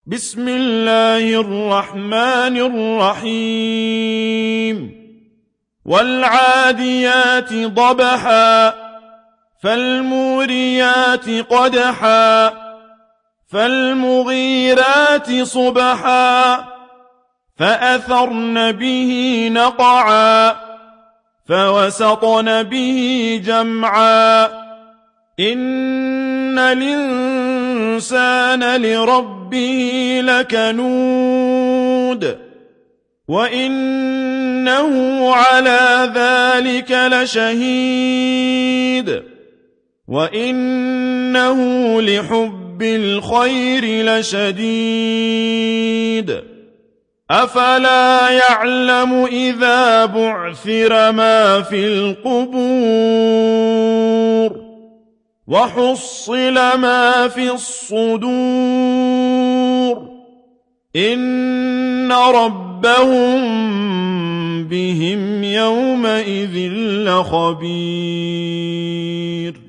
بسم الله الرحمن الرحيم والعاديات ضبحا فالموريات قدحا فالمغيرات صبحا فأثرن به نقعا فوسطن به جمعا إن الإنسان لربه لكنود وإنه على ذلك لشهيد وإنه لحب الخير لشديد أفلا يعلم إذا بعثر ما في القبور وحصل ما في الصدور إن ربهم بهم يومئذ لخبير